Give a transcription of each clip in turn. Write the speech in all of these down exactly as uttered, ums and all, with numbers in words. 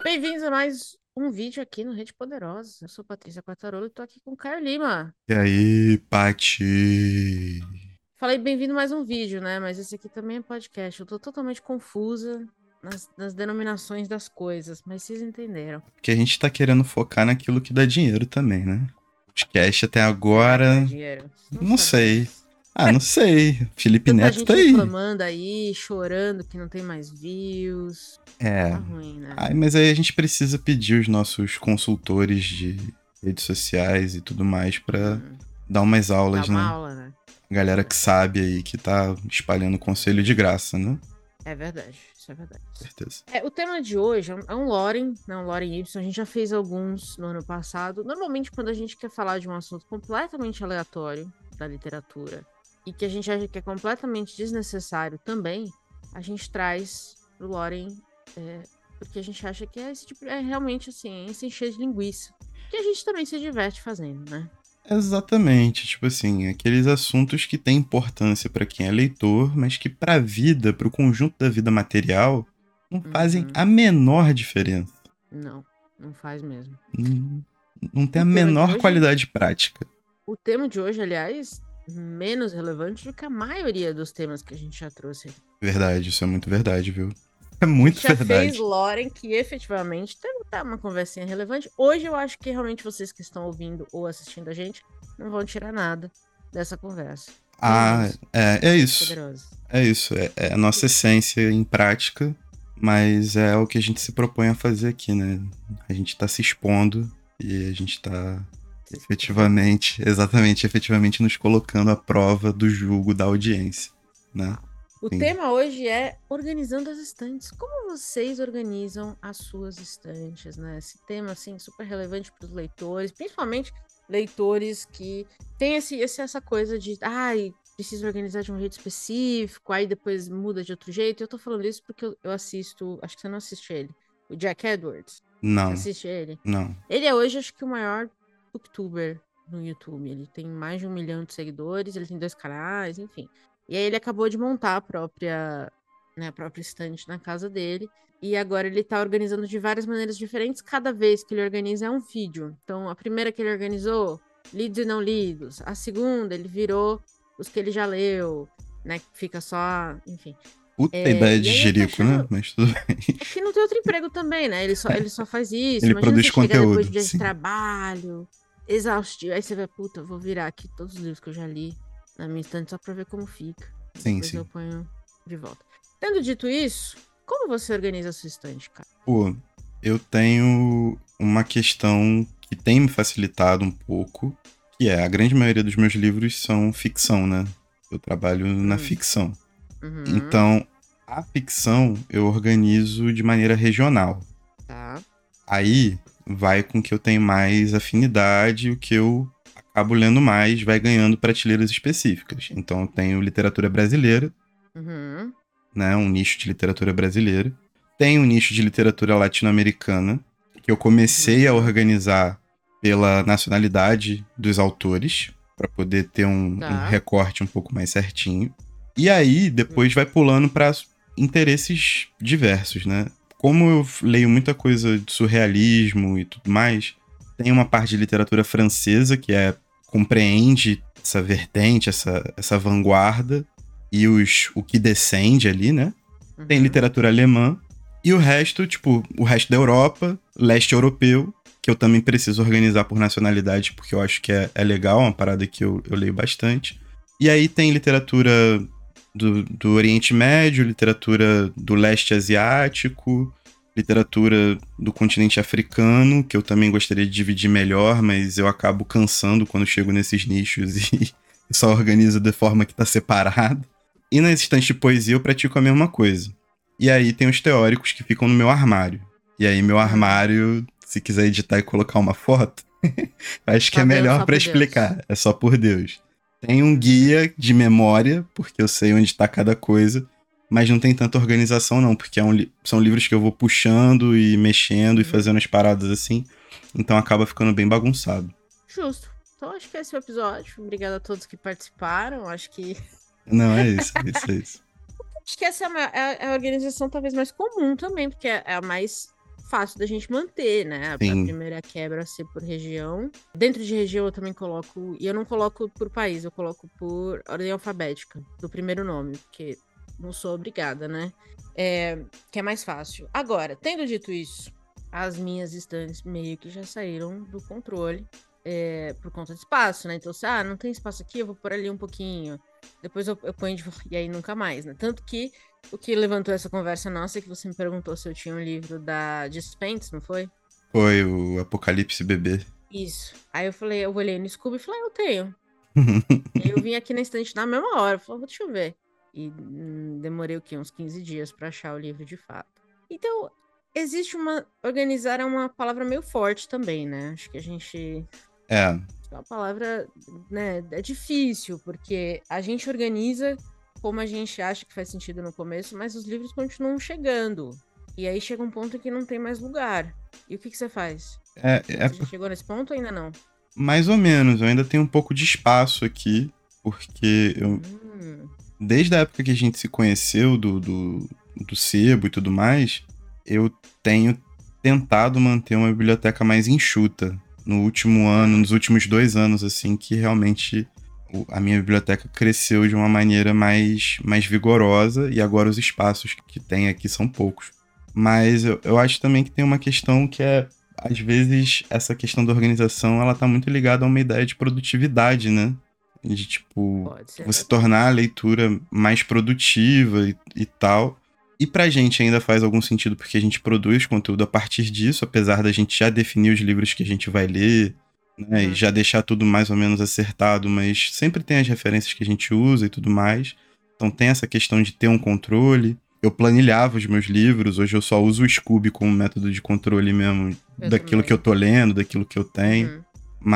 Bem-vindos a mais um vídeo aqui no Rede Poderosa. Eu sou Patrícia Quartarolo e tô aqui com o Caio Lima. E aí, Pati? Falei bem-vindo a mais um vídeo, né? Mas esse aqui também é podcast. Eu tô totalmente confusa nas, nas denominações das coisas, mas vocês entenderam. Porque a gente tá querendo focar naquilo que dá dinheiro também, né? Podcast até Será que dá agora, dinheiro? Não não sei. sabemos. Ah, não sei. Felipe Tanta Neto tá gente aí. reclamando aí, chorando que não tem mais views. Tá É. ruim, né? Ai, mas aí a gente precisa pedir os nossos consultores de redes sociais e tudo mais pra Hum, dar umas dá aulas, uma né? aula, né? Galera que sabe aí, que tá espalhando conselho de graça, né? É verdade, isso é verdade. Certeza. É, o tema de hoje é um é um Loren, né, um Loren Y. A gente já fez alguns no ano passado. Normalmente, quando a gente quer falar de um assunto completamente aleatório da literatura e que a gente acha que é completamente desnecessário também, a gente traz o Loren, é, porque a gente acha que é, esse tipo, é realmente assim, se encher de linguiça. Que a gente também se diverte fazendo, né? Exatamente, tipo assim, aqueles assuntos que têm importância pra quem é leitor, mas que pra vida, pro conjunto da vida material, não fazem Uhum. a menor diferença. Não, não faz mesmo. Não, não tem O a tema de menor hoje qualidade prática. O tema de hoje, aliás, menos relevante do que a maioria dos temas que a gente já trouxe. Verdade, isso é muito verdade, viu? É A gente muito já fez verdade. Loren, que efetivamente tem tá uma conversinha relevante. Hoje eu acho que realmente vocês que estão ouvindo ou assistindo a gente não vão tirar nada dessa conversa. Ah, Bem-vindos é, ao é Rede isso. Poderosa. É isso. É, é a nossa essência em prática, mas é o que a gente se propõe a fazer aqui, né? A gente tá se expondo e a gente tá Se expondo. efetivamente, exatamente, efetivamente nos colocando à prova do julgo da audiência, né? O Sim. tema hoje é organizando as estantes. Como vocês organizam as suas estantes, né? Esse tema, assim, super relevante para os leitores, principalmente leitores que têm esse, esse- essa coisa de, ai, preciso organizar de um jeito específico, aí depois muda de outro jeito. Eu tô falando isso porque eu, eu assisto, acho que você não assiste ele, o Jack Edwards. Você Não, assiste ele? não. Ele é hoje, acho que, o maior booktuber no YouTube. Ele tem mais de um milhão de seguidores, ele tem dois canais, enfim. E aí ele acabou de montar a própria, né, a própria estante na casa dele. E agora ele tá organizando de várias maneiras diferentes. Cada vez que ele organiza é um vídeo. Então, a primeira que ele organizou, lidos e não lidos. A segunda, ele virou os que ele já leu, né? Que fica só, enfim. Puta É, ideia e de aí eu tô jerico, né? achando. Mas tudo bem. É que não tem outro emprego também, né? Ele só, ele só faz isso. Ele Imagina produz você chegar depois de conteúdo, um dia de sim. trabalho, exaustivo. Aí você vai, puta, eu vou virar aqui todos os livros que eu já li na minha estante só pra ver como fica. Sim, Depois eu sim. ponho de volta. Tendo dito isso, como você organiza a sua estante, cara? Pô, eu tenho uma questão que tem me facilitado um pouco, que é a grande maioria dos meus livros são ficção, né? Eu trabalho na Hum, ficção. uhum, Então, a ficção eu organizo de maneira regional. tá. Aí vai com o que eu tenho mais afinidade, o que eu acabo lendo mais, vai ganhando prateleiras específicas. Então, eu tenho literatura brasileira, Uhum, né? Um nicho de literatura brasileira. Tem um nicho de literatura latino-americana, que eu comecei a uhum, organizar pela nacionalidade dos autores, para poder ter um, um tá. recorte um pouco mais certinho. E aí, Hum, depois vai pulando para interesses diversos, né? Como eu leio muita coisa de surrealismo e tudo mais, tem uma parte de literatura francesa que é compreende essa vertente, essa, essa vanguarda, e os, o que descende ali, né? Tem uhum, literatura alemã. E o resto, tipo, o resto da Europa, leste europeu, que eu também preciso organizar por nacionalidade, porque eu acho que é, é legal, é uma parada que eu, eu leio bastante. E aí tem literatura do, do Oriente Médio, literatura do leste asiático, literatura do continente africano, que eu também gostaria de dividir melhor, mas eu acabo cansando quando chego nesses nichos e só organizo de forma que tá separado. E nas estantes de poesia eu pratico a mesma coisa. E aí tem os teóricos que ficam no meu armário. E aí meu hum. armário, se quiser editar e colocar uma foto, acho que é Só Deus, melhor só para por Deus. explicar. É só por Deus. Tem um Uhum, guia de memória, porque eu sei onde está cada coisa, mas não tem tanta organização não, porque é um li- são livros que eu vou puxando e mexendo e uhum. fazendo as paradas assim, então acaba ficando bem bagunçado. Justo. Então, acho que esse é o episódio. Obrigada a todos que participaram. Acho que Não, é isso, é isso, é isso. Acho que essa é a, ma- é a- é a organização talvez mais comum também, porque é, é a mais fácil da gente manter, né? A Sim. primeira quebra ser por região. Dentro de região eu também coloco, e eu não coloco por país, eu coloco por ordem alfabética, do primeiro nome, porque não sou obrigada, né? É, que é mais fácil. Agora, tendo dito isso, as minhas estantes meio que já saíram do controle. É, por conta de espaço, né? Então, se ah, não tem espaço aqui, eu vou por ali um pouquinho. Depois eu, eu ponho de volta, e aí nunca mais, né? Tanto que o que levantou essa conversa nossa é que você me perguntou se eu tinha um livro da Dispense, não foi? Foi o Apocalipse Bebê. Isso. Aí eu falei, eu olhei no Scooby e falei, ah, eu tenho. E aí eu vim aqui na estante na mesma hora, falei, deixa eu ver. E hum, demorei o quê? Uns quinze dias pra achar o livro de fato. Então, existe uma... Organizar é uma palavra meio forte também, né? Acho que a gente... É. É uma palavra, né, é difícil, porque a gente organiza como a gente acha que faz sentido no começo, mas os livros continuam chegando. E aí chega um ponto em que não tem mais lugar. E o que, que você faz? É, é Você já chegou nesse ponto ou ainda não? mais ou menos. Eu ainda tenho um pouco de espaço aqui, porque eu, Hum. desde a época que a gente se conheceu, do, do, do sebo e tudo mais, eu tenho tentado manter uma biblioteca mais enxuta. No último ano, nos últimos dois anos, assim, que realmente a minha biblioteca cresceu de uma maneira mais, mais vigorosa e agora os espaços que tem aqui são poucos. Mas eu, eu acho também que tem uma questão que é, às vezes, essa questão da organização, ela tá muito ligada a uma ideia de produtividade, né? De, tipo, Pode ser você também. tornar a leitura mais produtiva e, e tal. E pra gente ainda faz algum sentido porque a gente produz conteúdo a partir disso, apesar da gente já definir os livros que a gente vai ler, né, Uhum. e já deixar tudo mais ou menos acertado, mas sempre tem as referências que a gente usa e tudo mais. Então tem essa questão de ter um controle. Eu planilhava os meus livros, hoje eu só uso o Scooby como método de controle mesmo Eu daquilo também. que eu tô lendo, daquilo que eu tenho. Uhum.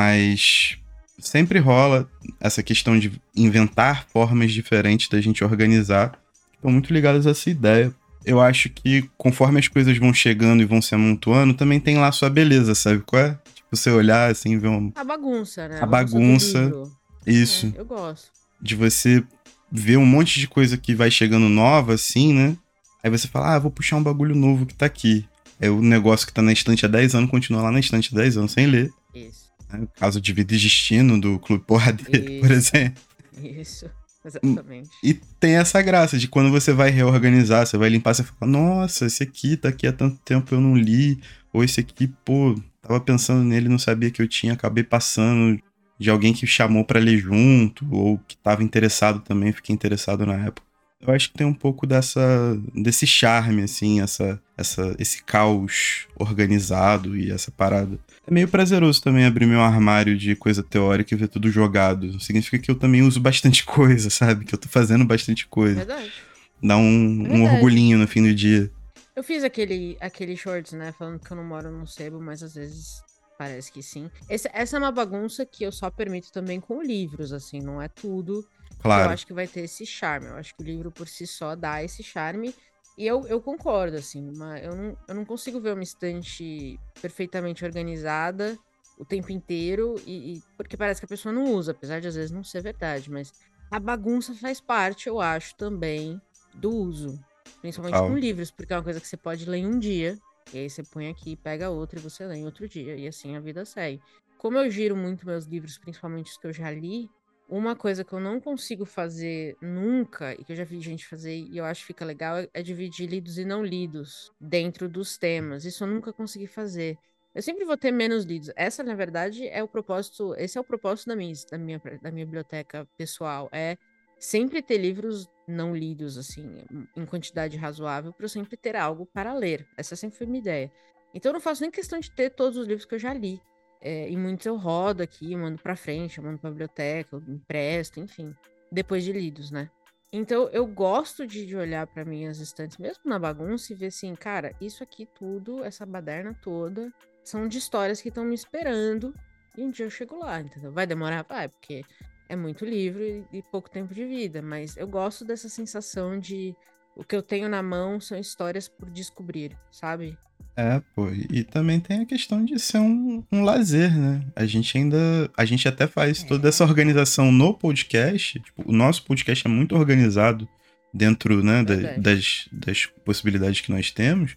Mas sempre rola essa questão de inventar formas diferentes da gente organizar. Estão muito ligadas a essa ideia. Eu acho que conforme as coisas vão chegando e vão se amontoando, também tem lá sua beleza, sabe qual é? Tipo, você olhar assim, ver um... A bagunça, né? a A bagunça do bagunça. livro. Isso. É, eu gosto. De você ver um monte de coisa que vai chegando nova, assim, né? Aí você fala, ah, vou puxar um bagulho novo que tá aqui. Aí o negócio que tá na estante há dez anos continua lá na estante há dez anos sem ler. Isso. Né? O caso de Vida e Destino, do Clube Porradeiro, por exemplo. Isso. Exatamente. E tem essa graça de quando você vai reorganizar, você vai limpar, você fala, nossa, esse aqui tá aqui há tanto tempo eu não li. Ou esse aqui, pô, tava pensando nele, não sabia que eu tinha, acabei passando de alguém que chamou pra ler junto, ou que tava interessado também, fiquei interessado na época. Eu acho que tem um pouco dessa, desse charme, assim, essa, essa, esse caos organizado e essa parada. É meio prazeroso também abrir meu armário de coisa teórica e ver tudo jogado. Significa que eu também uso bastante coisa, sabe? Que eu tô fazendo bastante coisa. Verdade. Dá um, É um verdade. orgulhinho no fim do dia. Eu fiz aquele, aquele shorts, né? Falando que eu não moro num sebo, mas às vezes parece que sim. Esse, essa é uma bagunça que eu só permito também com livros, assim, não é tudo que eu Claro. acho que vai ter esse charme. Eu acho que o livro por si só dá esse charme. E eu, eu concordo, assim, mas eu não, eu não consigo ver uma estante perfeitamente organizada o tempo inteiro, e, e- porque parece que a pessoa não usa, apesar de às vezes não ser verdade, mas a bagunça faz parte, eu acho, também do uso. Principalmente com Total. livros, porque é uma coisa que você pode ler em um dia, e aí você põe aqui, pega outro e você lê em outro dia, e assim a vida segue. Como eu giro muito meus livros, principalmente os que eu já li, uma coisa que eu não consigo fazer nunca, e que eu já vi gente fazer e eu acho que fica legal, é, é dividir lidos e não lidos dentro dos temas. Isso eu nunca consegui fazer. Eu sempre vou ter menos lidos. Essa, na verdade, é o propósito. Esse é o propósito da minha, da minha, da minha biblioteca pessoal. É sempre ter livros não lidos, assim, em quantidade razoável, para eu sempre ter algo para ler. Essa sempre foi minha ideia. Então eu não faço nem questão de ter todos os livros que eu já li. É, e muitos eu rodo aqui, eu mando pra frente, eu mando pra biblioteca, eu empresto, enfim. Depois de lidos, né? Então eu gosto de, de olhar para minhas estantes, mesmo na bagunça, e ver assim, cara, isso aqui tudo, essa baderna toda, são de histórias que estão me esperando. E um dia eu chego lá, entendeu? Vai demorar? Vai, porque é muito livro e, e pouco tempo de vida. Mas eu gosto dessa sensação de o que eu tenho na mão são histórias por descobrir, sabe? É, pô, e também tem a questão de ser um, um lazer, né? A gente ainda, a gente até faz toda essa É. organização no podcast, tipo, o nosso podcast é muito organizado dentro, né, da- Verdade. das, das possibilidades que nós temos,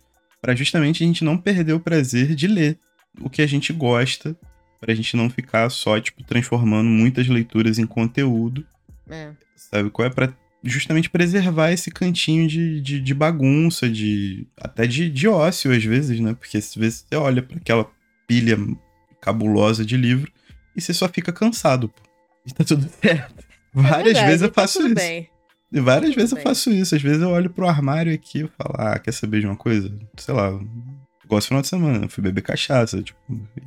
pra justamente a gente não perder o prazer de ler o que a gente gosta, pra gente não ficar só, tipo, transformando muitas leituras em conteúdo. É. Sabe qual é? Pra justamente preservar esse cantinho de, de, de bagunça, de até de, de ócio, às vezes, né? Porque às vezes você olha pra aquela pilha cabulosa de livro e você só fica cansado, pô. E tá tudo certo. É Várias verdade, vezes eu tá faço tudo isso. bem. E várias Tudo vezes eu bem. faço isso. Às vezes eu olho pro armário aqui e falo, ah, quer saber de uma coisa? Sei lá, gosto do final de semana, fui beber cachaça, tipo,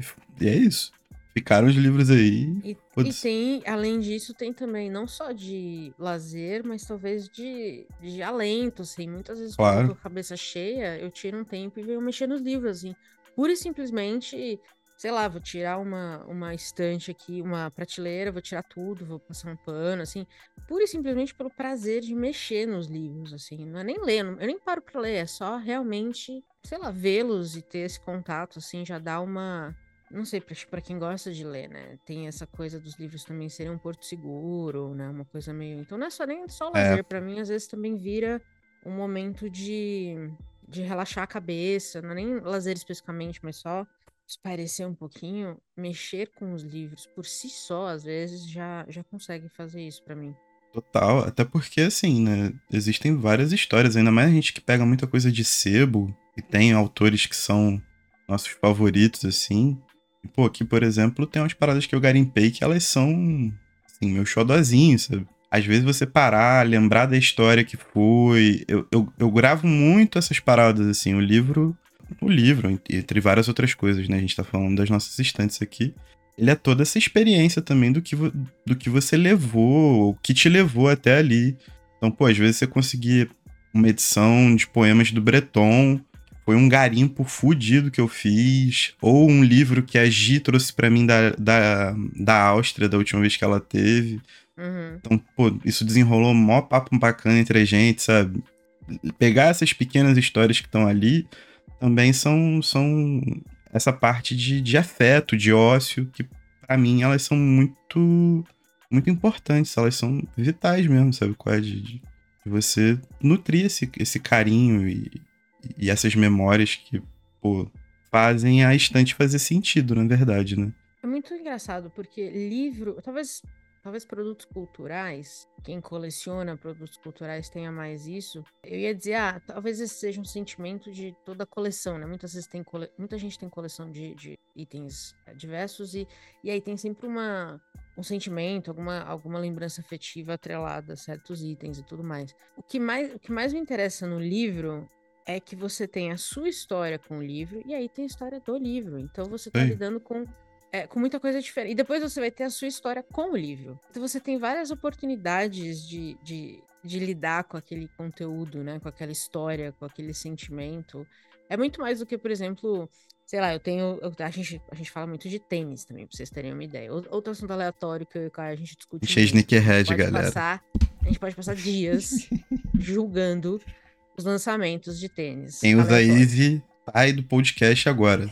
e é isso. Ficaram os livros aí. E, e Putz, tem, além disso, tem também não só de lazer, mas talvez de, de alento, assim. Muitas vezes, quando eu tô claro. com a cabeça cheia, eu tiro um tempo e venho mexer nos livros, assim. Pura e simplesmente, sei lá, vou tirar uma, uma estante aqui, uma prateleira, vou tirar tudo, vou passar um pano, assim. Pura e simplesmente pelo prazer de mexer nos livros, assim. Não é nem ler, não- eu nem paro pra ler, é só realmente, sei lá, vê-los e ter esse contato, assim, já dá uma. Não sei, pra, pra quem gosta de ler, né? Tem essa coisa dos livros também serem um porto seguro, né? Uma coisa meio. Então não é só nem só É, lazer. Pra mim, às vezes também vira um momento de, de relaxar a cabeça. Não é nem lazer especificamente, mas só espairecer um pouquinho. Mexer com os livros por si só, às vezes, já, já consegue fazer isso pra mim. total. Até porque, assim, né? Existem várias histórias, ainda mais a gente que pega muita coisa de sebo e tem autores que são nossos favoritos, assim. E, pô, aqui, por exemplo, tem umas paradas que eu garimpei que elas são, assim, meu xodozinho, sabe? Às vezes você parar, lembrar da história que foi. Eu, eu, eu gravo muito essas paradas, assim. O livro. O livro, entre várias outras coisas, né? A gente tá falando das nossas estantes aqui. Ele é toda essa experiência também do que, vo- do que você levou, o que te levou até ali. Então, pô, às vezes você conseguir uma edição de poemas do Breton, foi um garimpo fudido que eu fiz, ou um livro que a Gi trouxe pra mim da, da, da Áustria, da última vez que ela teve. Uhum. Então, pô, isso desenrolou um maior papo bacana entre a gente, sabe? Pegar essas pequenas histórias que estão ali também são, são essa parte de, de afeto, de ócio, que pra mim elas são muito muito importantes, elas são vitais mesmo, sabe? Qual é de, de você nutrir esse, esse carinho e, e essas memórias que, pô, fazem a estante fazer sentido, na verdade, né? É muito engraçado, porque livro, talvez, talvez produtos culturais, quem coleciona produtos culturais tenha mais isso. Eu ia dizer, ah, talvez esse seja um sentimento de toda a coleção, né? Muitas vezes tem cole... muita gente tem coleção de, de itens eh, diversos e, e aí tem sempre uma, um sentimento, alguma, alguma lembrança afetiva atrelada a certos itens e tudo mais. O que mais, o que mais me interessa no livro é que você tem a sua história com o livro e aí tem a história do livro. Então você tá Sei. lidando com é, com muita coisa diferente. E depois você vai ter a sua história com o livro. Então você tem várias oportunidades de, de, de lidar com aquele conteúdo, né? Com aquela história, com aquele sentimento. É muito mais do que, por exemplo, sei lá, eu tenho. eu- a, gente, a gente fala muito de tênis também, pra vocês terem uma ideia. Ou- Outro assunto aleatório que eu e o Caio a gente A discute gente é muito. A gente sneakerhead, pode galera. passar. A gente pode passar dias julgando os lançamentos de tênis Quem usa aleatórios. Easy, sai do podcast agora.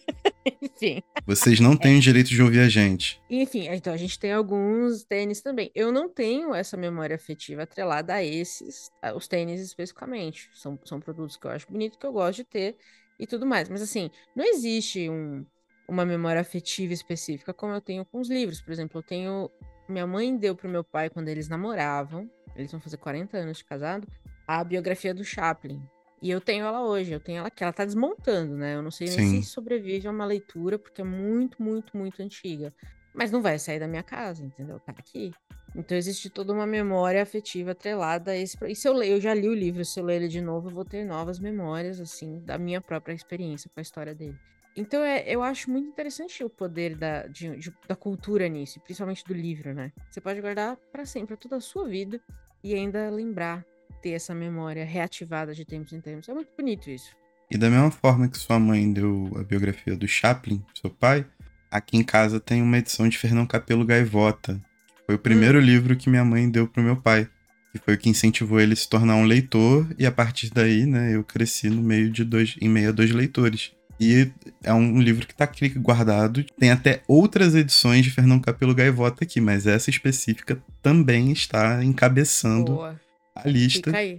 Enfim. Vocês não É, têm o direito de ouvir a gente. enfim, então a gente tem alguns tênis também. Eu não tenho essa memória afetiva atrelada a esses, a- os tênis especificamente. São, são produtos que eu acho bonito, que eu gosto de ter e tudo mais. Mas assim, não existe um, uma memória afetiva específica como eu tenho com os livros. Por exemplo, eu tenho. Minha mãe deu pro meu pai quando eles namoravam, eles vão fazer quarenta anos de casado, a biografia do Chaplin. E eu tenho ela hoje, eu tenho ela aqui, ela tá desmontando, né? Eu não sei nem se Sim. sobrevive a uma leitura, porque é muito, muito, muito antiga. Mas não vai sair da minha casa, entendeu? Tá aqui. Então existe toda uma memória afetiva atrelada a esse. pro- E se eu ler, eu já li o livro, se eu ler ele de novo, eu vou ter novas memórias, assim, da minha própria experiência com a história dele. Então é, eu acho muito interessante o poder da, de- de- da cultura nisso, e principalmente do livro, né? Você pode guardar pra sempre, pra toda a sua vida, e ainda lembrar, ter essa memória reativada de tempos em tempos. É muito bonito isso. E da mesma forma que sua mãe deu a biografia do Chaplin, seu pai, aqui em casa tem uma edição de Fernão Capelo Gaivota. Que foi o primeiro Hum, livro que minha mãe deu pro meu pai. Que foi o que incentivou ele a se tornar um leitor. E a partir daí, né, eu cresci no meio de dois, em meio a dois leitores. E é um livro que tá aqui guardado. Tem até outras edições de Fernão Capelo Gaivota aqui, mas essa específica também está encabeçando boa. a lista. Fica aí.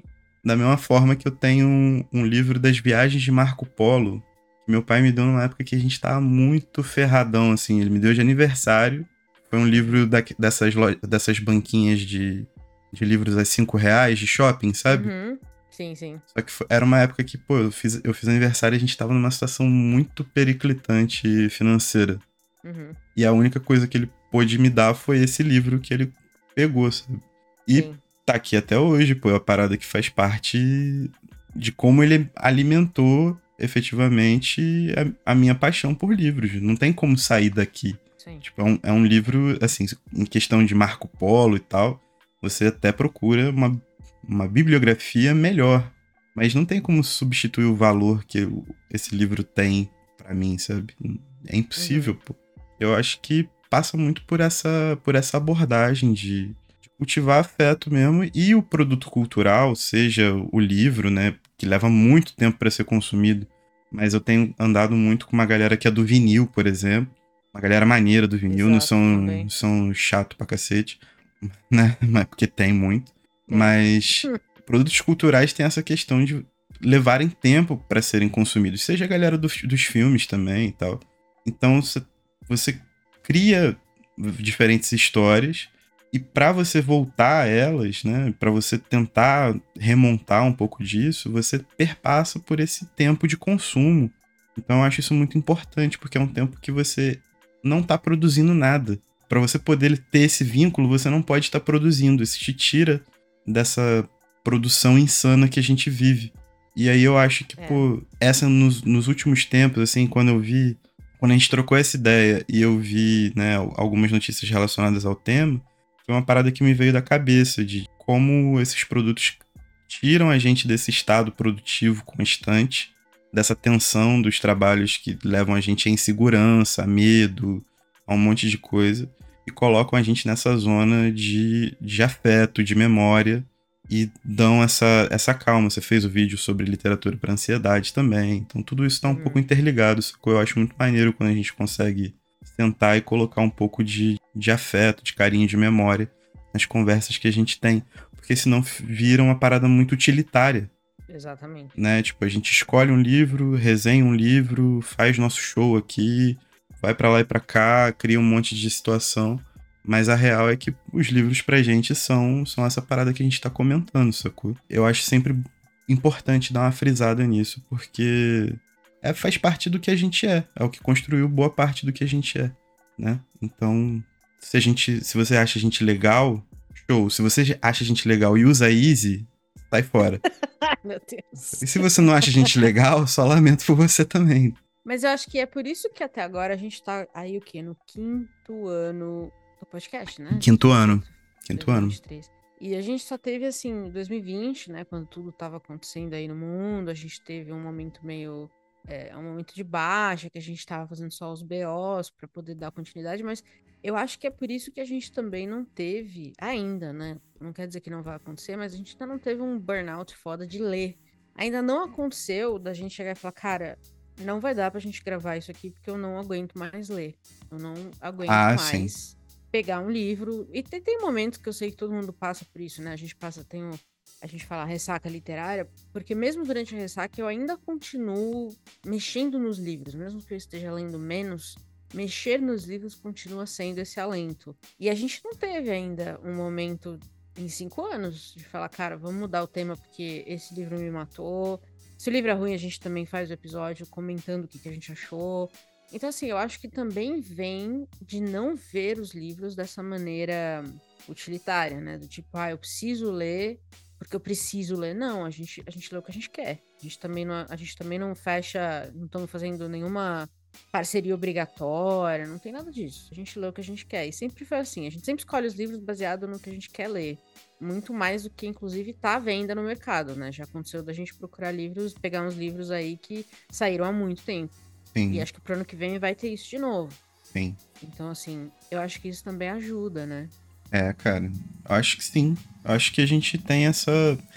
Da mesma forma que eu tenho um, um livro das viagens de Marco Polo, que meu pai me deu numa época que a gente tava muito ferradão, assim. Ele me deu de aniversário. Foi um livro da, dessas, lo- dessas banquinhas de, de livros a cinco reais de shopping, sabe? Uhum. Sim, sim. Só que foi- era uma época que, pô, eu fiz, eu fiz aniversário e a gente tava numa situação muito periclitante financeira. Uhum. E a única coisa que ele pôde me dar foi esse livro que ele pegou, sabe? E Sim. tá aqui até hoje, pô, é uma parada que faz parte de como ele alimentou efetivamente a, a minha paixão por livros. Não tem como sair daqui. Sim. Tipo, é um, é um livro, assim, em questão de Marco Polo e tal, você até procura uma, uma bibliografia melhor. Mas não tem como substituir o valor que o- esse livro tem pra mim, sabe? É impossível, Uhum. pô. Eu acho que passa muito por essa, por essa abordagem de, de cultivar afeto mesmo e o produto cultural, seja o livro, né, que leva muito tempo para ser consumido. Mas eu tenho andado muito com uma galera que é do vinil, por exemplo. Uma galera maneira do vinil, não Exato, são, também. são chato pra cacete, né? Mas porque tem muito. Tem. Mas produtos culturais têm essa questão de levarem tempo para serem consumidos. Seja a galera dos, dos filmes também e tal. Então você, você cria diferentes histórias e para você voltar a elas, né, para você tentar remontar um pouco disso, você perpassa por esse tempo de consumo. Então eu acho isso muito importante, porque é um tempo que você não tá produzindo nada. Para você poder ter esse vínculo, você não pode estar produzindo. Isso te tira dessa produção insana que a gente vive. E aí eu acho que, É. pô, essa nos, nos últimos tempos, assim, quando eu vi, quando a gente trocou essa ideia e eu vi, né, algumas notícias relacionadas ao tema, foi uma parada que me veio da cabeça de como esses produtos tiram a gente desse estado produtivo constante, dessa tensão dos trabalhos que levam a gente à insegurança, a medo, a um monte de coisa, e colocam a gente nessa zona de, de afeto, de memória, e dão essa, essa calma. Você fez o vídeo sobre literatura para ansiedade também, então tudo isso tá um pouco Uhum. interligado, sacou? Eu acho muito maneiro quando a gente consegue sentar e colocar um pouco de, de afeto, de carinho, de memória nas conversas que a gente tem, porque senão vira uma parada muito utilitária, Exatamente. né? Tipo, a gente escolhe um livro, resenha um livro, faz nosso show aqui, vai pra lá e pra cá, cria um monte de situação, mas a real é que os livros pra gente são, são essa parada que a gente tá comentando, sacou? Eu acho sempre importante dar uma frisada nisso, porque é, faz parte do que a gente é, é o que construiu boa parte do que a gente é, né? Então, se a gente, se você acha a gente legal, show. Se você acha a gente legal e usa Easy, sai fora. Ai, meu Deus. E se você não acha a gente legal, só lamento por você também. Mas eu acho que é por isso que até agora a gente tá aí o quê? No quinto ano do podcast, né? Quinto ano. dois mil e vinte e quatro, Quinto ano. dois mil e vinte e três. E a gente só teve, assim, dois mil e vinte, né? Quando tudo tava acontecendo aí no mundo, a gente teve um momento meio. É, um momento de baixa, que a gente tava fazendo só os B Os pra poder dar continuidade, mas eu acho que é por isso que a gente também não teve ainda, né? Não quer dizer que não vai acontecer, mas a gente ainda não teve um burnout foda de ler. Ainda não aconteceu da gente chegar e falar, cara, não vai dar pra gente gravar isso aqui porque eu não aguento mais ler. Eu não aguento Ah, sim. mais pegar um livro. E tem, tem momentos que eu sei que todo mundo passa por isso, né? A gente passa, tem um, a gente fala ressaca literária, porque mesmo durante a ressaca eu ainda continuo mexendo nos livros, mesmo que eu esteja lendo menos, mexer nos livros continua sendo esse alento. E a gente não teve ainda um momento em cinco anos de falar, cara, vamos mudar o tema porque esse livro me matou. Se o livro é ruim, a gente também faz o episódio comentando o que, que a gente achou. Então, assim, eu acho que também vem de não ver os livros dessa maneira utilitária, né? Do tipo, ah, eu preciso ler porque eu preciso ler. Não, a gente, a gente lê o que a gente quer. A gente também não, a gente também não fecha, não estamos fazendo nenhuma parceria obrigatória, não tem nada disso. A gente lê o que a gente quer. E sempre foi assim, a gente sempre escolhe os livros baseado no que a gente quer ler. Muito mais do que, inclusive, tá à venda no mercado, né? Já aconteceu da gente procurar livros, pegar uns livros aí que saíram há muito tempo. Sim. E acho que pro ano que vem vai ter isso de novo. Sim. Então, assim, eu acho que isso também ajuda, né? É, cara. Acho que sim. Acho que a gente tem essa.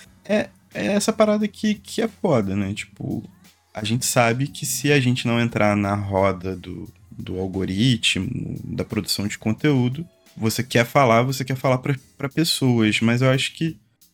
É, é essa parada que, que é foda, né? Tipo, a gente sabe que se a gente não entrar na roda do, do algoritmo, da produção de conteúdo, você quer falar, você quer falar para pessoas, mas eu acho que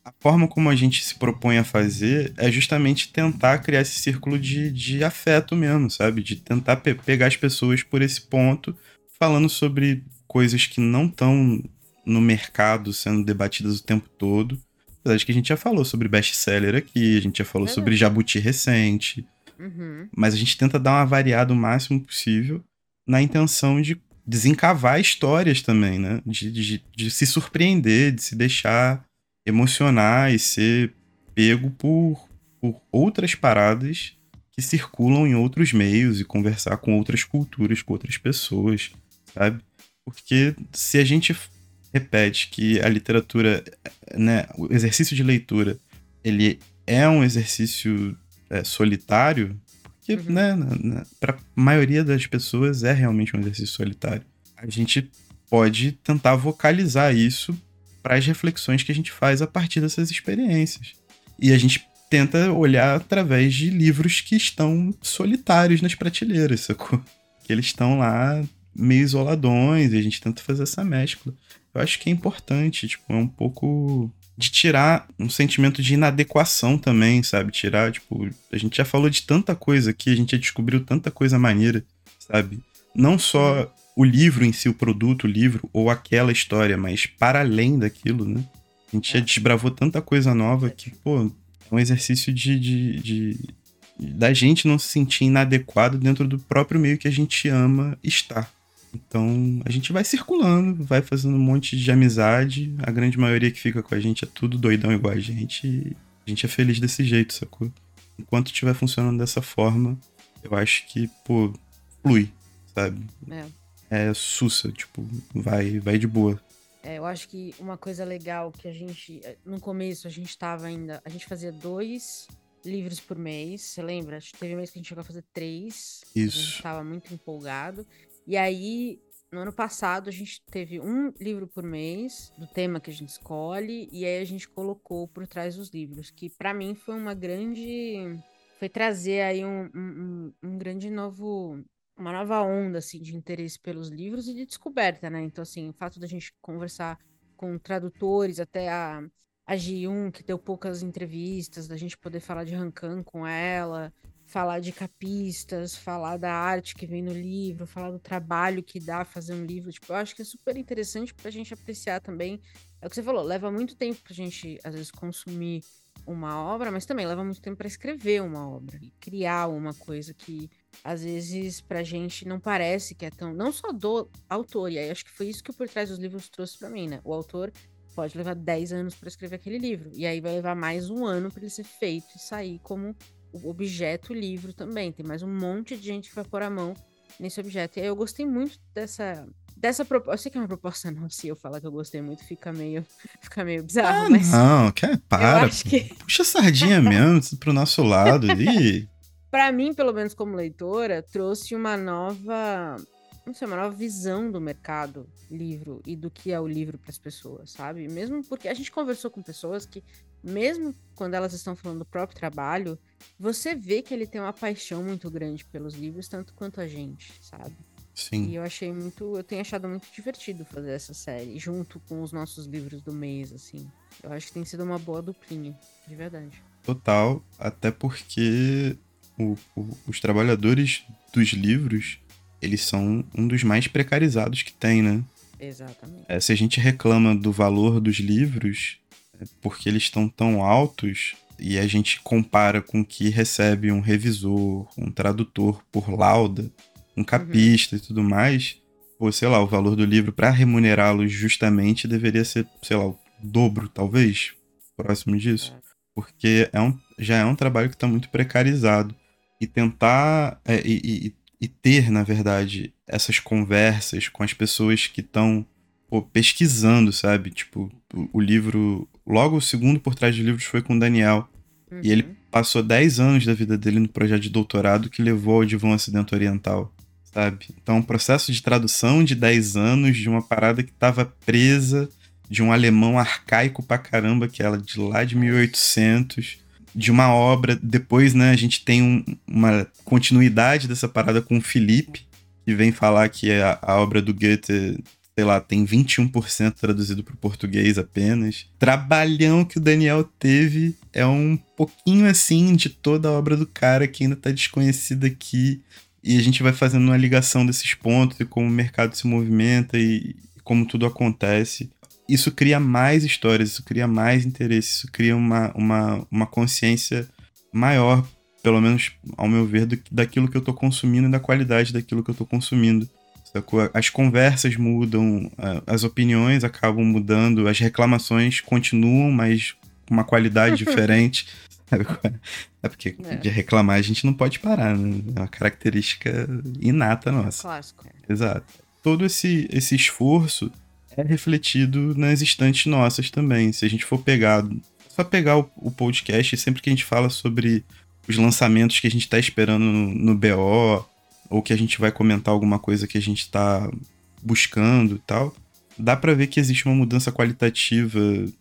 a forma como a gente se propõe a fazer é justamente tentar criar esse círculo de, de afeto mesmo, sabe? De tentar pe- pegar as pessoas por esse ponto, falando sobre coisas que não estão no mercado sendo debatidas o tempo todo. Apesar de que a gente já falou sobre best-seller aqui, a gente já falou sobre Verdade. Jabuti recente, Uhum. mas a gente tenta dar uma variada o máximo possível na intenção de desencavar histórias também, né? De, de, de se surpreender, de se deixar emocionar e ser pego por, por outras paradas que circulam em outros meios e conversar com outras culturas, com outras pessoas, sabe? Porque se a gente repete que a literatura, né, o exercício de leitura, ele é um exercício é, solitário, porque, Uhum. né, para a maioria das pessoas é realmente um exercício solitário. A gente pode tentar vocalizar isso para as reflexões que a gente faz a partir dessas experiências. E a gente tenta olhar através de livros que estão solitários nas prateleiras, sacou? Que eles estão lá meio isoladões e a gente tenta fazer essa mescla. Eu acho que é importante, tipo, é um pouco de tirar um sentimento de inadequação também, sabe? Tirar, tipo, a gente já falou de tanta coisa aqui, a gente já descobriu tanta coisa maneira, sabe? Não só Uhum. o livro em si, o produto, o livro, ou aquela história, mas para além daquilo, né? A gente já É. desbravou tanta coisa nova que, pô, é um exercício de, de, de da gente não se sentir inadequado dentro do próprio meio que a gente ama estar. Então, a gente vai circulando, vai fazendo um monte de amizade. A grande maioria que fica com a gente é tudo doidão igual a gente. E a gente é feliz desse jeito, sacou? Enquanto estiver funcionando dessa forma, eu acho que, pô, flui, sabe? É. É sussa, tipo, vai, vai de boa. É, eu acho que uma coisa legal que a gente, eh, no começo, a gente tava ainda, a gente fazia dois livros por mês, você lembra? Acho que teve mês que a gente chegou a fazer três, a gente Isso. tava muito empolgado. E aí, no ano passado, a gente teve um livro por mês, do tema que a gente escolhe, e aí a gente colocou por trás dos livros, que pra mim foi uma grande, foi trazer aí um, um, um um grande novo uma nova onda assim de interesse pelos livros e de descoberta, né? Então assim, o fato da gente conversar com tradutores, até a a Ji um, que deu poucas entrevistas, da gente poder falar de Rancan com ela, falar de capistas, falar da arte que vem no livro, falar do trabalho que dá fazer um livro, tipo, eu acho que é super interessante pra gente apreciar também. É o que você falou, leva muito tempo pra gente às vezes consumir uma obra, mas também leva muito tempo para escrever uma obra e criar uma coisa que às vezes pra gente não parece que é tão. Não só do autor, e aí acho que foi isso que o Por Trás dos Livros trouxe pra mim, né? O autor pode levar dez anos para escrever aquele livro, e aí vai levar mais um ano para ele ser feito e sair como o objeto livro também. Tem mais um monte de gente que vai pôr a mão nesse objeto. E aí eu gostei muito dessa. Dessa proposta. Eu sei que é uma proposta não, se eu falar que eu gostei muito, fica meio, fica meio bizarro, Ah, mas não, quer, eu para. acho que Puxa a sardinha mesmo pro nosso lado. Ih, para mim, pelo menos como leitora, trouxe uma nova, não sei, uma nova visão do mercado livro e do que é o livro para as pessoas, sabe? Mesmo porque a gente conversou com pessoas que, mesmo quando elas estão falando do próprio trabalho, você vê que ele tem uma paixão muito grande pelos livros, tanto quanto a gente, sabe? sim. E eu achei muito, eu tenho achado muito divertido fazer essa série, junto com os nossos livros do mês, assim. Eu acho que tem sido uma boa duplinha, de verdade. Total, até porque o- o- os trabalhadores dos livros, eles são um dos mais precarizados que tem, né? Exatamente. É, se a gente reclama do valor dos livros, é porque eles estão tão altos, e a gente compara com o que recebe um revisor, um tradutor por lauda, um Uhum. capista e tudo mais, pô, sei lá, o valor do livro para remunerá-los justamente deveria ser, sei lá, o dobro, talvez, próximo disso. É. Porque é um, já é um trabalho que está muito precarizado. E tentar é, e, e- e ter, na verdade, essas conversas com as pessoas que estão pesquisando, sabe? Tipo, o, o livro. Logo, o segundo por trás de livros foi com o Daniel. E ele Uhum. passou dez anos da vida dele no projeto de doutorado que levou ao Divã Ocidente Oriental, sabe? Então, um processo de tradução de dez anos de uma parada que estava presa, de um alemão arcaico pra caramba, que era de lá de É isso. mil e oitocentos, de uma obra. Depois, né, a gente tem um- uma continuidade dessa parada com o Felipe, que vem falar que a, a obra do Goethe sei lá, tem vinte e um por cento traduzido para o português apenas. Trabalhão que o Daniel teve é um pouquinho assim de toda a obra do cara que ainda tá desconhecida aqui. E a gente vai fazendo uma ligação desses pontos e como o mercado se movimenta e como tudo acontece. Isso cria mais histórias, isso cria mais interesse, isso cria uma, uma, uma consciência maior, pelo menos ao meu ver, do, daquilo que eu tô consumindo e da qualidade daquilo que eu tô consumindo. As conversas mudam, as opiniões acabam mudando, as reclamações continuam, mas com uma qualidade diferente. É porque é. de reclamar a gente não pode parar, né? É uma característica inata nossa. Clássico. Exato. Todo esse, esse esforço é refletido nas estantes nossas também. Se a gente for pegar, só pegar o, o podcast, sempre que a gente fala sobre os lançamentos que a gente está esperando no, no B O, ou que a gente vai comentar alguma coisa que a gente está buscando e tal, dá pra ver que existe uma mudança qualitativa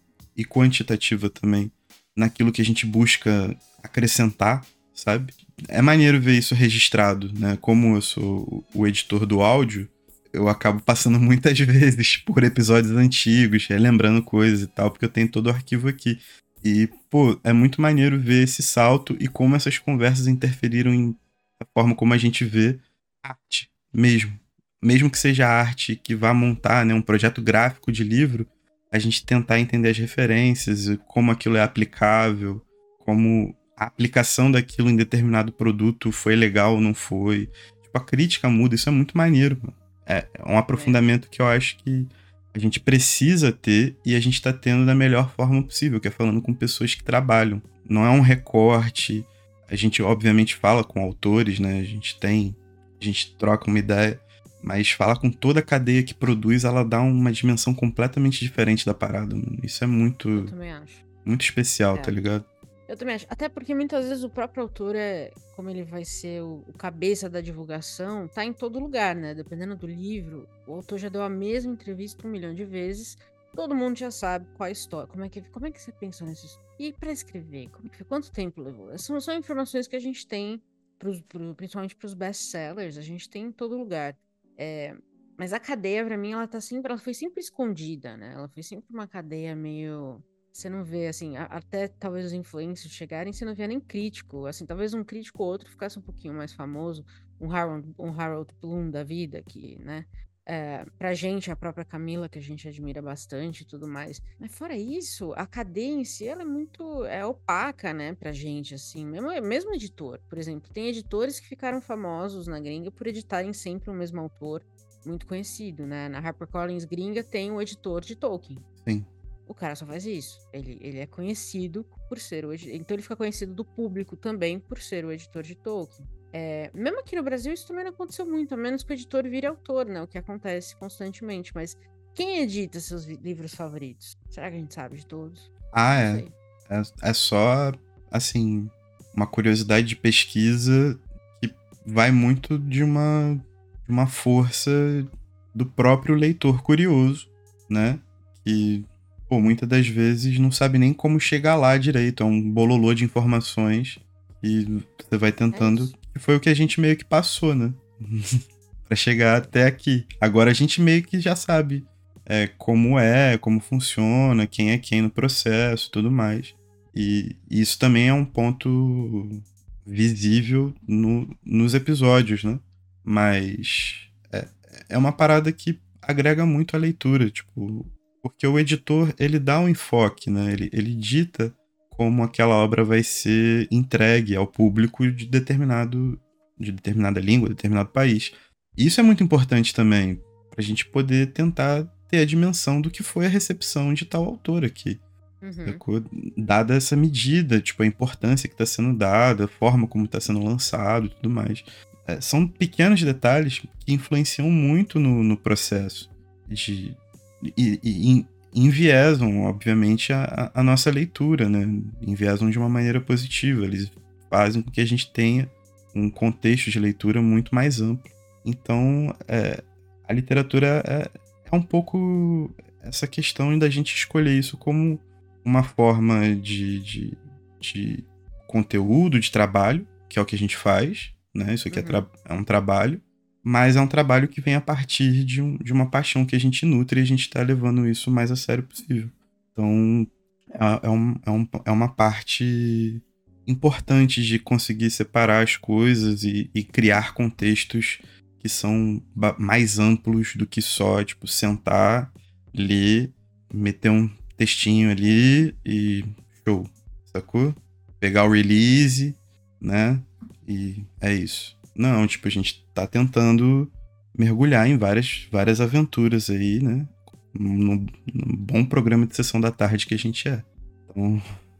e quantitativa também naquilo que a gente busca acrescentar, sabe? É maneiro ver isso registrado, né? Como eu sou o editor do áudio, eu acabo passando muitas vezes por episódios antigos, relembrando coisas e tal, porque eu tenho todo o arquivo aqui. E, pô, é muito maneiro ver esse salto e como essas conversas interferiram em a forma como a gente vê arte mesmo. Mesmo que seja arte que vá montar, né, um projeto gráfico de livro, a gente tentar entender as referências, como aquilo é aplicável, como a aplicação daquilo em determinado produto foi legal ou não foi. Tipo, a crítica muda, isso é muito maneiro, mano. É um aprofundamento que eu acho que a gente precisa ter e a gente tá tendo da melhor forma possível, que é falando com pessoas que trabalham. Não é um recorte. A gente, obviamente, fala com autores, né? A gente tem... A gente troca uma ideia, mas falar com toda a cadeia que produz, ela dá uma dimensão completamente diferente da parada, mano. Isso é muito... Eu também acho. Muito especial, é. tá ligado? Eu também acho. Até porque muitas vezes o próprio autor, é, como ele vai ser o, o cabeça da divulgação, tá em todo lugar, né? Dependendo do livro, o autor já deu a mesma entrevista um milhão de vezes. Todo mundo já sabe qual a história. Como é que, como é que você pensou nisso? E pra escrever? Como que foi? Quanto tempo levou? São, são informações que a gente tem, pros, pro, principalmente pros best-sellers, a gente tem em todo lugar. É, mas a cadeia, pra mim, ela tá sempre, ela foi sempre escondida, né? Ela foi sempre uma cadeia meio... Você não vê, assim, a, até talvez os influencers chegarem, você não vê nem crítico. Assim, talvez um crítico ou outro ficasse um pouquinho mais famoso. Um Harold, um Harold Bloom da vida, que, né? É, pra gente, a própria Camila, que a gente admira bastante e tudo mais. Mas fora isso, a cadeia em si, ela é muito é opaca, né, pra gente, assim. Mesmo, mesmo editor, por exemplo. Tem editores que ficaram famosos na gringa por editarem sempre o mesmo autor muito conhecido, né? Na HarperCollins gringa tem o editor de Tolkien. Sim. O cara só faz isso. Ele, ele é conhecido por ser o editor. Então ele fica conhecido do público também por ser o editor de Tolkien. É, mesmo aqui no Brasil, isso também não aconteceu muito, a menos que o editor vire autor, né? O que acontece constantemente. Mas quem edita seus livros favoritos? Será que a gente sabe de todos? Ah, é. é. É só, assim, uma curiosidade de pesquisa que vai muito de uma, de uma força do próprio leitor curioso, né? Que... Pô, muitas das vezes não sabe nem como chegar lá direito. É um bololô de informações e você vai tentando. É, e foi o que a gente meio que passou, né? Pra chegar até aqui. Agora a gente meio que já sabe é, como é, como funciona, quem é quem no processo e tudo mais. E, e isso também é um ponto visível no, nos episódios, né? Mas é, é uma parada que agrega muito a leitura, tipo... Porque o editor, ele dá um enfoque, né? Ele, ele dita como aquela obra vai ser entregue ao público de determinado, de determinada língua, de determinado país. E isso é muito importante também, pra gente poder tentar ter a dimensão do que foi a recepção de tal autor aqui. Uhum. Dada essa medida, tipo, a importância que está sendo dada, a forma como está sendo lançado e tudo mais. É, são pequenos detalhes que influenciam muito no, no processo de... E, e enviesam, obviamente, a, a nossa leitura, né? Enviesam de uma maneira positiva. Eles fazem com que a gente tenha um contexto de leitura muito mais amplo. Então, é, a literatura é, é um pouco essa questão da gente escolher isso como uma forma de, de, de conteúdo, de trabalho, que é o que a gente faz, né? Isso aqui uhum. é, tra- é um trabalho. mas é um trabalho que vem a partir de, um, de uma paixão que a gente nutre e a gente está levando isso o mais a sério possível. Então, é, é, um, é, um, é uma parte importante de conseguir separar as coisas e, e criar contextos que são mais amplos do que só, tipo, sentar, ler, meter um textinho ali e show, sacou? Pegar o release, né? E é isso. Não, tipo, a gente tá tentando mergulhar em várias, várias aventuras aí, né? No, no bom programa de sessão da tarde que a gente é. Então...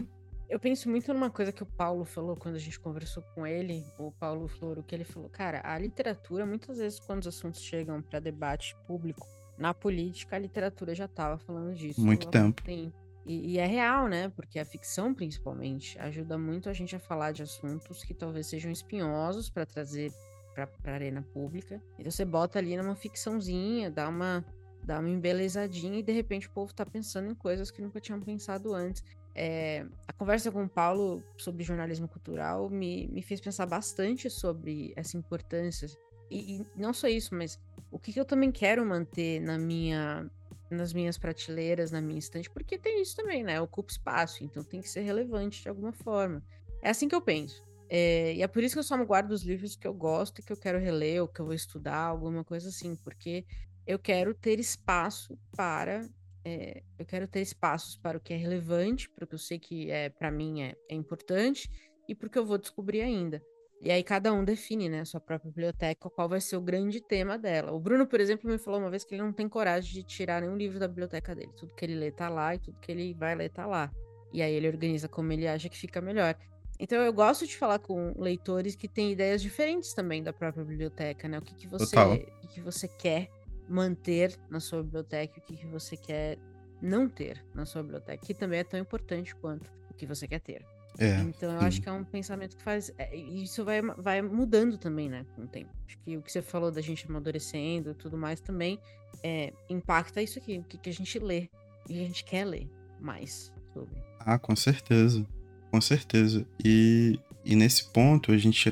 Eu penso muito numa coisa que o Paulo falou quando a gente conversou com ele, o Paulo Floro, que ele falou, cara, a literatura, muitas vezes quando os assuntos chegam para debate público, na política, a literatura já tava falando disso Muito há tempo. muito tempo. E, e é real, né? Porque a ficção, principalmente, ajuda muito a gente a falar de assuntos que talvez sejam espinhosos para trazer para a arena pública. Então você bota ali numa ficçãozinha, dá uma, dá uma embelezadinha e de repente o povo tá pensando em coisas que nunca tinham pensado antes. É, a conversa com o Paulo sobre jornalismo cultural me, me fez pensar bastante sobre essa importância. E, e não só isso, mas o que, que eu também quero manter na minha, nas minhas prateleiras, na minha estante, porque tem isso também, né? Ocupa espaço, então tem que ser relevante de alguma forma. É assim que eu penso. É, e é por isso que eu só me guardo os livros que eu gosto e que eu quero reler, ou que eu vou estudar, alguma coisa assim, porque eu quero ter espaço para é, eu quero ter espaços para o que é relevante, para o que eu sei que é para mim é, é importante e para o que eu vou descobrir ainda. E aí cada um define, né, a sua própria biblioteca, qual vai ser o grande tema dela. O Bruno, por exemplo, me falou uma vez que ele não tem coragem de tirar nenhum livro da biblioteca dele. Tudo que ele lê tá lá e tudo que ele vai ler tá lá. E aí ele organiza como ele acha que fica melhor. Então eu gosto de falar com leitores que têm ideias diferentes também da própria biblioteca, né? O que, que você, o que, que você quer manter na sua biblioteca, o que, que você quer não ter na sua biblioteca, que também é tão importante quanto o que você quer ter. É, então eu sim. acho que é um pensamento que faz... É, isso vai, vai mudando também, né, com o tempo. Acho que o que você falou da gente amadurecendo e tudo mais também é, impacta isso aqui, o que, que a gente lê, o que a gente quer ler mais sobre. Ah, com certeza. Com certeza. E, e nesse ponto a gente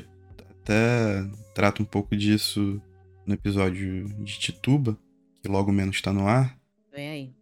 até trata um pouco disso no episódio de Tituba, que logo menos tá no ar. Vem aí.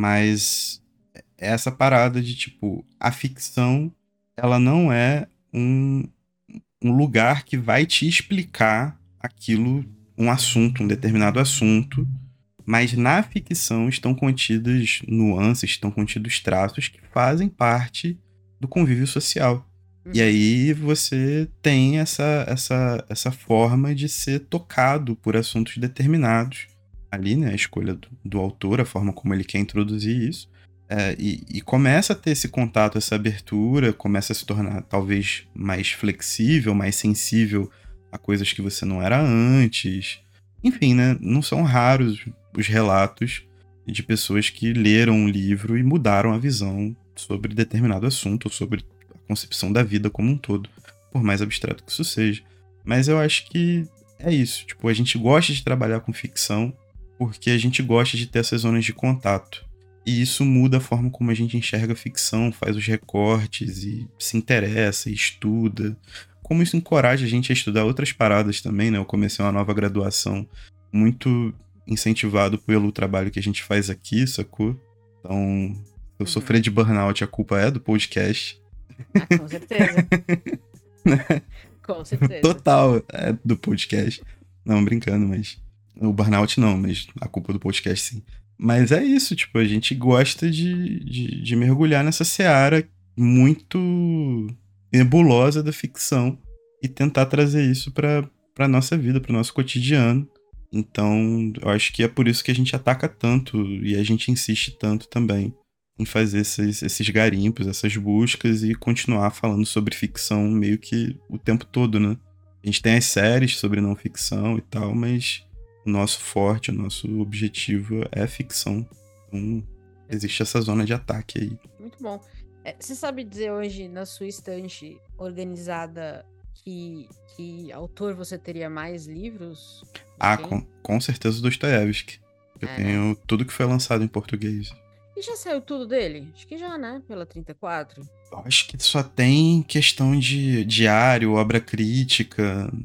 Mas essa parada de, tipo, a ficção, ela não é um, um lugar que vai te explicar aquilo, um assunto, um determinado assunto, mas na ficção estão contidas nuances, estão contidos traços que fazem parte do convívio social. Uhum. E aí você tem essa, essa, essa forma de ser tocado por assuntos determinados. Ali, né, a escolha do, do autor, a forma como ele quer introduzir isso. É, e, e começa a ter esse contato, essa abertura, começa a se tornar talvez mais flexível, mais sensível a coisas que você não era antes. Enfim, né, não são raros os relatos de pessoas que leram um livro e mudaram a visão sobre determinado assunto, ou sobre a concepção da vida como um todo, por mais abstrato que isso seja. Mas eu acho que é isso, tipo, a gente gosta de trabalhar com ficção porque a gente gosta de ter essas zonas de contato. E isso muda a forma como a gente enxerga a ficção, faz os recortes e se interessa, e estuda. Como isso encoraja a gente a estudar outras paradas também, né? Eu comecei uma nova graduação muito incentivado pelo trabalho que a gente faz aqui, sacou? Então, eu Uhum. sofrer de burnout, a culpa é do podcast. Ah, com certeza. Com certeza. Total, é do podcast. Não, brincando, mas... O burnout não, mas a culpa do podcast sim. Mas é isso, tipo, a gente gosta de, de, de mergulhar nessa seara muito nebulosa da ficção e tentar trazer isso pra, pra nossa vida, pro nosso cotidiano. Então, eu acho que é por isso que a gente ataca tanto e a gente insiste tanto também em fazer esses, esses garimpos, essas buscas e continuar falando sobre ficção meio que o tempo todo, né? A gente tem as séries sobre não ficção e tal, mas o nosso forte, o nosso objetivo é ficção. Então, existe essa zona de ataque aí. Muito bom. É, você sabe dizer hoje, na sua estante organizada, que, que autor você teria mais livros? Ah, com, com certeza o Dostoiévski. Eu é, tenho né? tudo que foi lançado em português. E já saiu tudo dele? Acho que já, né? Pela trinta e quatro. Eu acho que só tem questão de diário, obra crítica.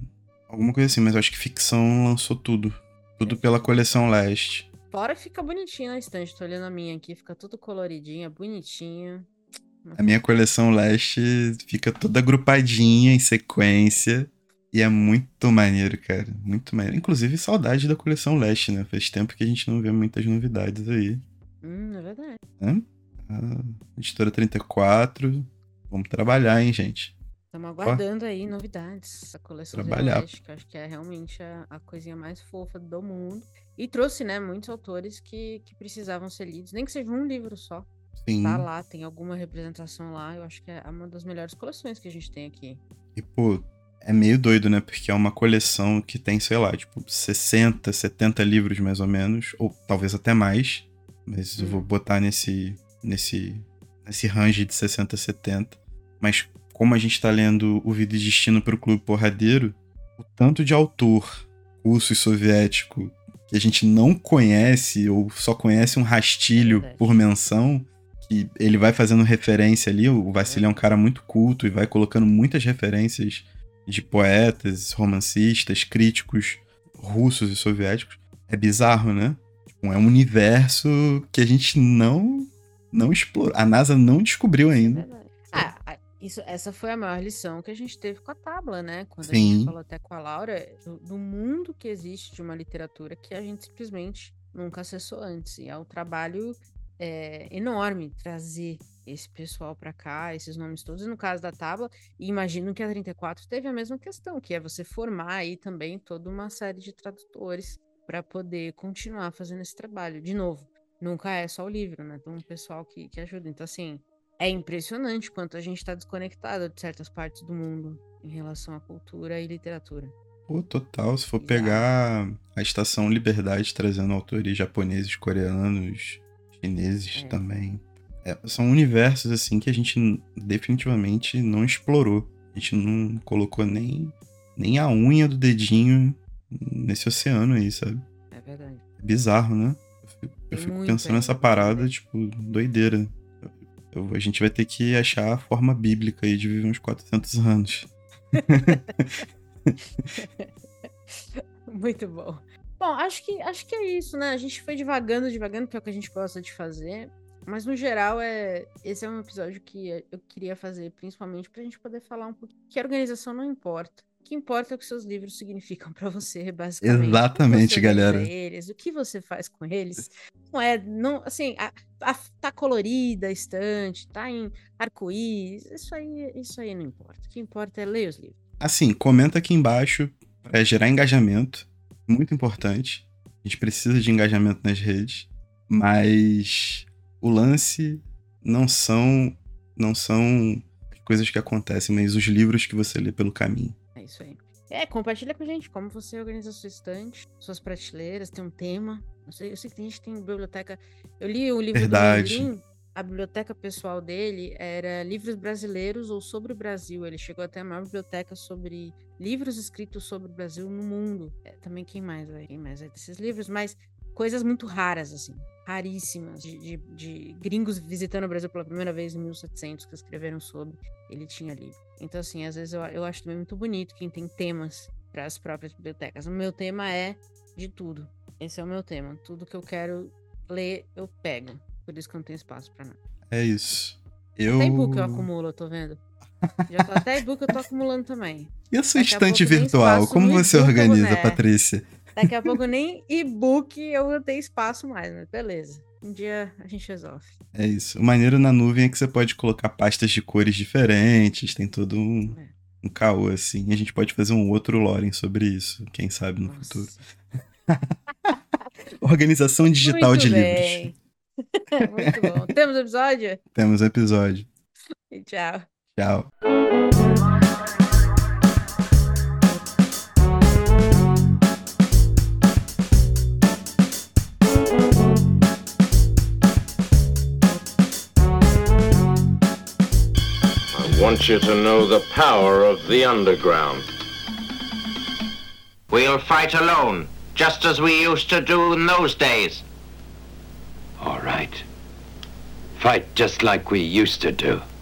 Alguma coisa assim, mas eu acho que ficção lançou tudo. Tudo pela coleção Leste. Fora fica bonitinho na estante, tô olhando a minha aqui, fica tudo coloridinha, bonitinho. A minha coleção Leste fica toda agrupadinha em sequência. E é muito maneiro, cara. Muito maneiro. Inclusive, saudade da coleção Leste, né? Faz tempo que a gente não vê muitas novidades aí. Hum, é verdade. É? A editora trinta e quatro. Vamos trabalhar, hein, gente? Estamos aguardando Ó, aí novidades. Essa coleção Leste, que eu acho que é realmente a, a coisinha mais fofa do mundo. E trouxe, né, muitos autores que, que precisavam ser lidos. Nem que seja um livro só. Sim. Tá lá, tem alguma representação lá. Eu acho que é uma das melhores coleções que a gente tem aqui. E, pô, é meio doido, né? Porque é uma coleção que tem, sei lá, tipo, sessenta, setenta livros mais ou menos. Ou talvez até mais. Mas hum. eu vou botar nesse, nesse, nesse range de sessenta, setenta. Mas como a gente tá lendo O Vida e Destino pro Clube Porradeiro, o tanto de autor russo e soviético que a gente não conhece ou só conhece um rastilho é por menção, que ele vai fazendo referência ali. O Vassili é um cara muito culto e vai colocando muitas referências de poetas, romancistas, críticos russos e soviéticos. É bizarro, né? Tipo, é um universo que a gente não, não explorou. A NASA não descobriu ainda. Ah, isso, essa foi a maior lição que a gente teve com a Tábua, né? Quando Sim. a gente falou até com a Laura, do, do mundo que existe de uma literatura que a gente simplesmente nunca acessou antes. E é um trabalho é, enorme trazer esse pessoal para cá, esses nomes todos. E no caso da Tábua, e imagino que a trinta e quatro teve a mesma questão, que é você formar aí também toda uma série de tradutores para poder continuar fazendo esse trabalho. De novo, nunca é só o livro, né? Tem um pessoal que, que ajuda. Então, assim, é impressionante quanto a gente está desconectado de certas partes do mundo em relação à cultura e literatura. Pô, total. Se for Exato. pegar a Estação Liberdade trazendo autores japoneses, coreanos, chineses é. também. É, são universos, assim, que a gente definitivamente não explorou. A gente não colocou nem, nem a unha do dedinho nesse oceano aí, sabe? É verdade. É bizarro, né? Eu fico, eu fico pensando nessa parada, tipo, doideira. Eu, a gente vai ter que achar a forma bíblica aí de viver uns quatrocentos anos. Muito bom. Bom, acho que, acho que é isso, né? A gente foi devagando, devagando, que é o que a gente gosta de fazer. Mas, no geral, é esse é um episódio que eu queria fazer, principalmente pra gente poder falar um pouquinho que a organização não importa. O que importa é o que seus livros significam pra você, basicamente. Exatamente, você galera. Eles, o que você faz com eles. Não é, não, assim, a, a, tá colorida a estante, tá em arco-íris, isso aí, isso aí não importa. O que importa é ler os livros. Assim, comenta aqui embaixo pra gerar engajamento. Muito importante. A gente precisa de engajamento nas redes. Mas o lance não são, não são as coisas que acontecem, mas os livros que você lê pelo caminho. É isso aí. É, compartilha com a gente como você organiza a sua estante, suas prateleiras, tem um tema. Eu sei, eu sei que tem gente que tem biblioteca. Eu li o livro Verdade. do Merlin, a biblioteca pessoal dele era livros brasileiros ou sobre o Brasil. Ele chegou até a maior biblioteca sobre livros escritos sobre o Brasil no mundo. É, também quem mais vai? Quem mais vai desses livros? Mas coisas muito raras, assim. Raríssimas, de, de, de gringos visitando o Brasil pela primeira vez em mil e setecentos, que escreveram sobre, ele tinha livro. Então, assim, às vezes eu, eu acho também muito bonito quem tem temas para as próprias bibliotecas. O meu tema é de tudo. Esse é o meu tema. Tudo que eu quero ler, eu pego. Por isso que eu não tenho espaço para nada. É isso. Eu... Até e-book eu acumulo, eu tô vendo. Já tô, até e-book eu tô acumulando também. E a sua Daqui estante a virtual? Como você organiza, vou, né? Patrícia? Daqui a pouco nem e-book eu vou ter espaço mais, mas beleza. Um dia a gente resolve. É isso. O maneiro na nuvem é que você pode colocar pastas de cores diferentes, tem todo um, é. um caô, assim. E a gente pode fazer um outro Loren sobre isso, quem sabe no Nossa. futuro. Organização digital Muito de bem. livros. Muito bom. Temos episódio? Temos episódio. E tchau. Tchau. I want you to know the power of the underground. We'll fight alone, just as we used to do in those days. All right. Fight just like we used to do.